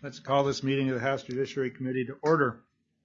Let's call this meeting of the House Judiciary Committee to order.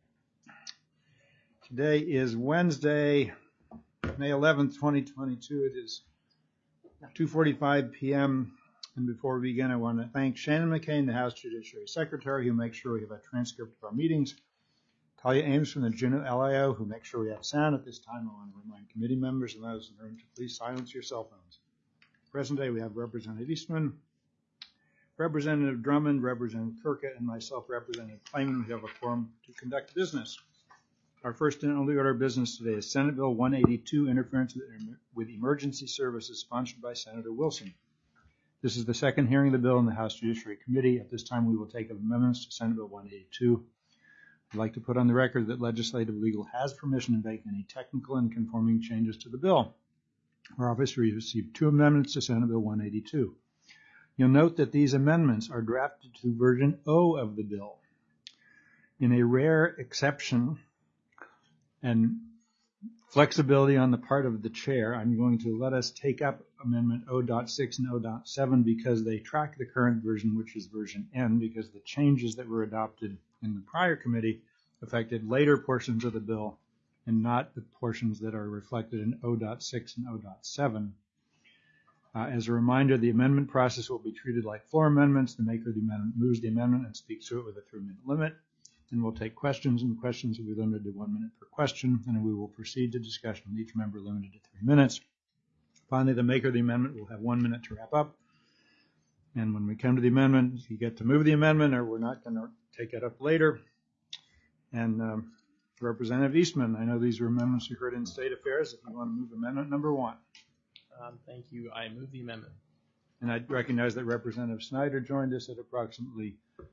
Today is Wednesday, May 11th, 2022. It is 2:45 p.m. And before we begin, I want to thank Shannon McCain, the House Judiciary Secretary, who makes sure we have a transcript of our meetings. Talia Ames from the Juneau LIO, who makes sure we have sound at this time. I want to remind committee members and those in the room to please silence your cell phones. Present day, we have Representative Eastman, Representative Drummond, Representative Kirka, and myself, Representative Kleiman. We have a quorum to conduct business. Our first and only order of business today is Senate Bill 182, Interference with Emergency Services, sponsored by Senator Wilson. This is the second hearing of the bill in the House Judiciary Committee. At this time, we will take amendments to Senate Bill 182. I'd like to put on the record that Legislative Legal has permission to make any technical and conforming changes to the bill. Our office received 2 amendments to Senate Bill 182. You'll note that these amendments are drafted to version O of the bill. In a rare exception and flexibility on the part of the chair, I'm going to let us take up Amendment O.6 and O.7 because they track the current version, which is version N, because the changes that were adopted in the prior committee affected later portions of the bill and not the portions that are reflected in O.6 and O.7. As a reminder, the amendment process will be treated like floor amendments. The maker of the amendment moves the amendment and speaks to it with a 3-minute limit. And we'll take questions, and questions will be limited to 1 minute per question, and we will proceed to discussion with each member limited to 3 minutes. Finally, the maker of the amendment will have 1 minute to wrap up. And when we come to the amendment, you get to move the amendment, or we're not going to take it up later. And Representative Eastman, I know these are amendments you heard in State Affairs. If you want to move amendment number 1. Thank you. I move the amendment. And I recognize that Representative Snyder joined us at approximately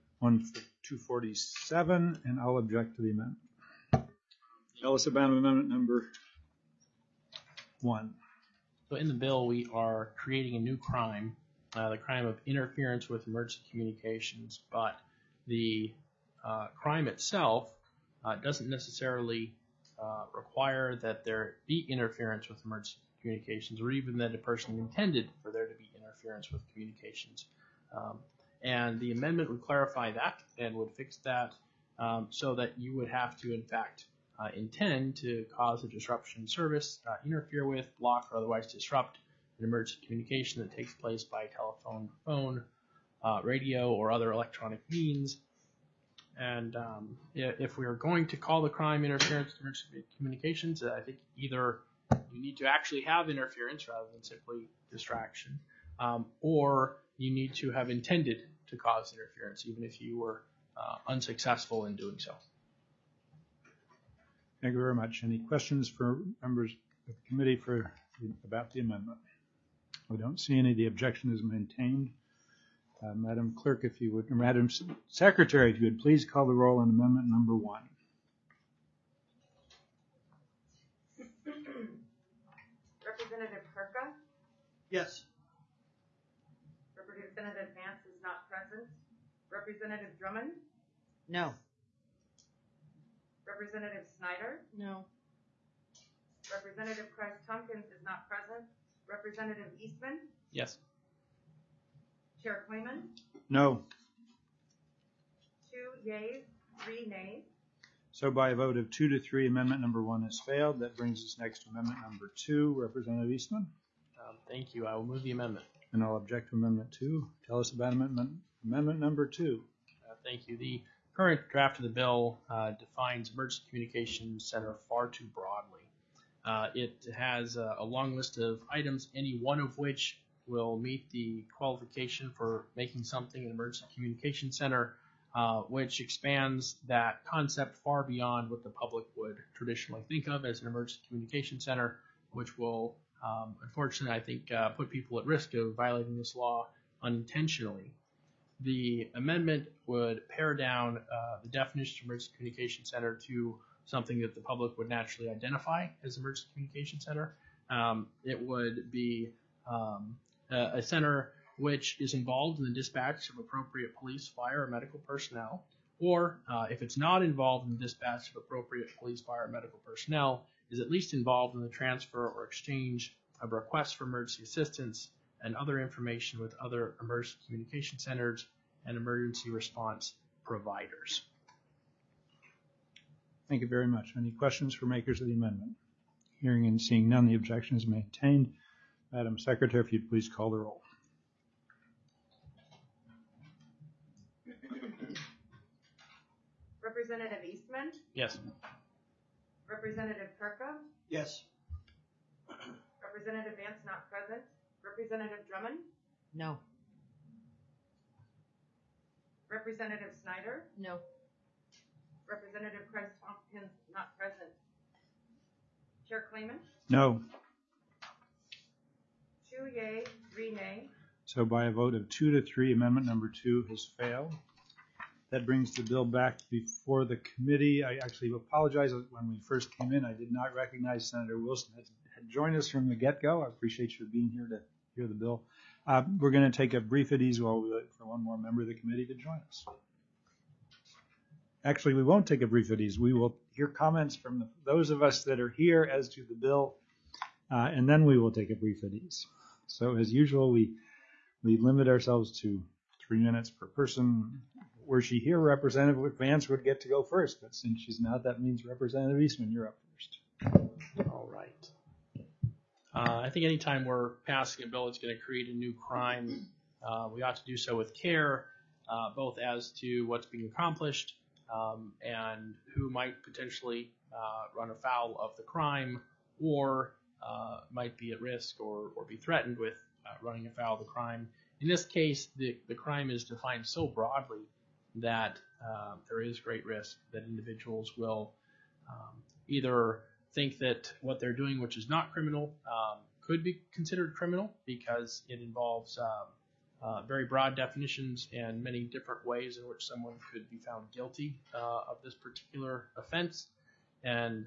2:47, and I'll object to the amendment. Tell us about amendment number 1. So in the bill, we are creating a new crime, the crime of interference with emergency communications, but the crime itself doesn't necessarily require that there be interference with emergency communications, or even that a person intended for there to be interference with communications. And the amendment would clarify that and would fix that so that you would have to, in fact, intend to cause a disruption in service, interfere with, block, or otherwise disrupt an emergency communication that takes place by telephone, phone, radio, or other electronic means. And if we are going to call the crime interference with emergency communications, I think either you need to actually have interference rather than simply distraction, or you need to have intended to cause interference, even if you were unsuccessful in doing so. Thank you very much. Any questions for members of the committee about the amendment? We don't see any. The objection is maintained. Madam Clerk, if you would, or Madam Secretary, if you would please call the roll on amendment number 1. Representative Kirka? Yes. Representative Vance is not present. Representative Drummond? No. Representative Snyder? No. Representative Christ-Tompkins is not present. Representative Eastman? Yes. Chair Kleiman? No. 2 yeas, 3 nays. So by a vote of 2 to 3, amendment number 1 has failed. That brings us next to amendment number 2. Representative Eastman? Thank you. I will move the amendment. And I'll object to amendment 2. Tell us about amendment number 2. Thank you. The current draft of the bill defines emergency communications center far too broadly. It has a long list of items, any one of which will meet the qualification for making something an emergency communication center, which expands that concept far beyond what the public would traditionally think of as an emergency communication center, which will, unfortunately, I think, put people at risk of violating this law unintentionally. The amendment would pare down the definition of emergency communication center to something that the public would naturally identify as emergency communication center. It would be a center which is involved in the dispatch of appropriate police, fire, or medical personnel, or if it's not involved in the dispatch of appropriate police, fire, or medical personnel, is at least involved in the transfer or exchange of requests for emergency assistance and other information with other emergency communication centers and emergency response providers. Thank you very much. Any questions for makers of the amendment? Hearing and seeing none, the objection is maintained. Madam Secretary, if you'd please call the roll. Representative Eastman, Yes. Representative Kirka, Yes. Representative Vance not present, Representative Drummond, No. Representative Snyder, No. Representative Christ Tompkins not present. Chair Clayman, No. 2 yea, 3 nay. So by a vote of 2 to 3, amendment number 2 has failed. That brings the bill back before the committee. I actually apologize. When we first came in, I did not recognize Senator Wilson had joined us from the get-go. I appreciate you being here to hear the bill. We're going to take a brief at ease while we wait for one more member of the committee to join us. Actually, we won't take a brief at ease. We will hear comments from those of us that are here as to the bill, and then we will take a brief at ease. So as usual, we limit ourselves to 3 minutes per person. Were she here, Representative Vance would get to go first, but since she's not, that means Representative Eastman, you're up first. All right. I think anytime we're passing a bill that's going to create a new crime, we ought to do so with care, both as to what's being accomplished and who might potentially run afoul of the crime or might be at risk or be threatened with running afoul of the crime. In this case, the crime is defined so broadly that there is great risk that individuals will either think that what they're doing, which is not criminal, could be considered criminal because it involves very broad definitions and many different ways in which someone could be found guilty of this particular offense. And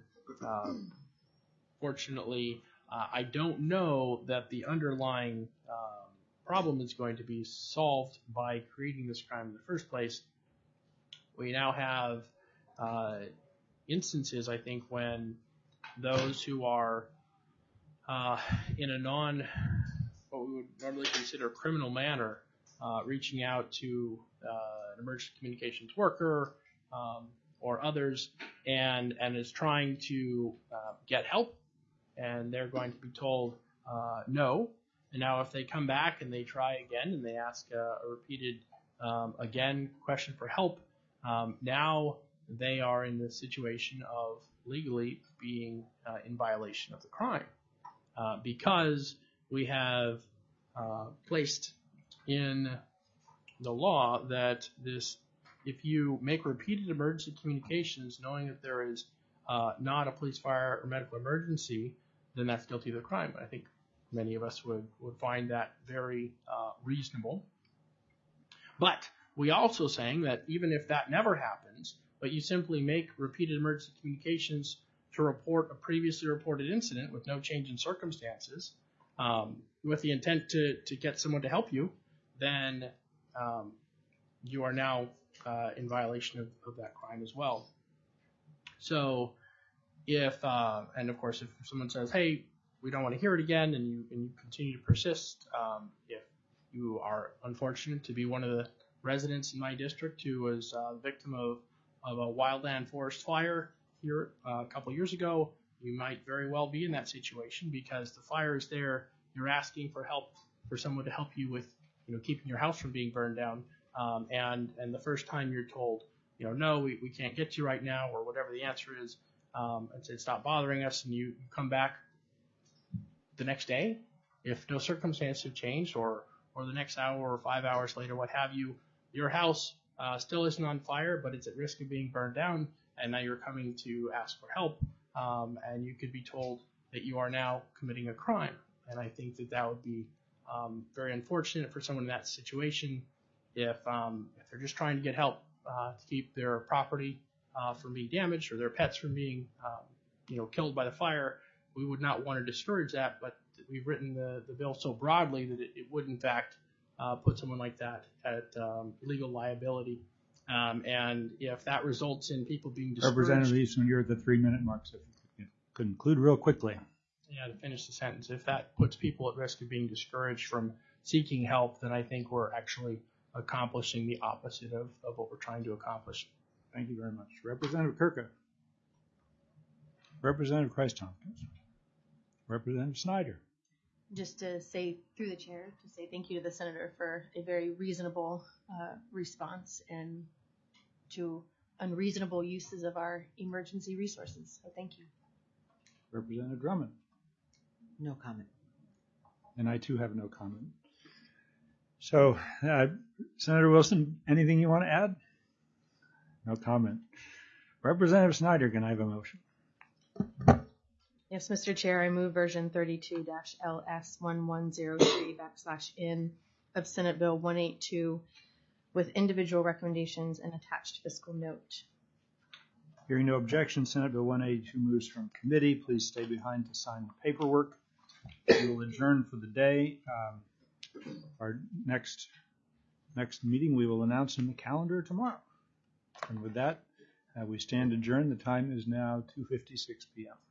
fortunately, I don't know that the underlying problem is going to be solved by creating this crime in the first place. We now have instances, I think, when those who are in a what we would normally consider criminal manner, reaching out to an emergency communications worker or others and is trying to get help, and they're going to be told no. And now if they come back and they try again and they ask a repeated question for help, now they are in the situation of legally being in violation of the crime because we have placed in the law that if you make repeated emergency communications knowing that there is not a police, fire, or medical emergency, then that's guilty of the crime. I think many of us would find that very reasonable. But we also saying that even if that never happens, but you simply make repeated emergency communications to report a previously reported incident with no change in circumstances, with the intent to get someone to help you, then you are now in violation of that crime as well. So if, and of course, if someone says, hey, we don't want to hear it again, and you continue to persist, if you are unfortunate to be one of the residents in my district who was a victim of a wildland forest fire here a couple years ago, you might very well be in that situation because the fire is there. You're asking for help for someone to help you with, keeping your house from being burned down. And the first time you're told, no, we can't get to you right now, or whatever the answer is, and say stop bothering us, and you come back the next day, if no circumstances have changed, or the next hour or 5 hours later, what have you, your house still isn't on fire, but it's at risk of being burned down, and now you're coming to ask for help, and you could be told that you are now committing a crime. And I think that would be very unfortunate for someone in that situation if they're just trying to get help to keep their property from being damaged or their pets from being killed by the fire. We would not want to discourage that, but we've written the bill so broadly that it would in fact put someone like that at legal liability. And if that results in people being discouraged... Representative Eastman, you're at the 3-minute mark, so if you could conclude real quickly. Yeah, to finish the sentence. If that puts people at risk of being discouraged from seeking help, then I think we're actually accomplishing the opposite of what we're trying to accomplish. Thank you very much. Representative Kirka. Representative Christ Tompkins. Representative Snyder. Just to say, through the chair, to say thank you to the senator for a very reasonable response and to unreasonable uses of our emergency resources. So thank you. Representative Drummond. No comment. And I too have no comment. So, Senator Wilson, anything you want to add? No comment. Representative Snyder, can I have a motion? Yes, Mr. Chair, I move version 32-LS1103/N of Senate Bill 182 with individual recommendations and attached fiscal note. Hearing no objection, Senate Bill 182 moves from committee. Please stay behind to sign the paperwork. We will adjourn for the day. Our next meeting we will announce in the calendar tomorrow. And with that, we stand adjourned. The time is now 2:56 p.m.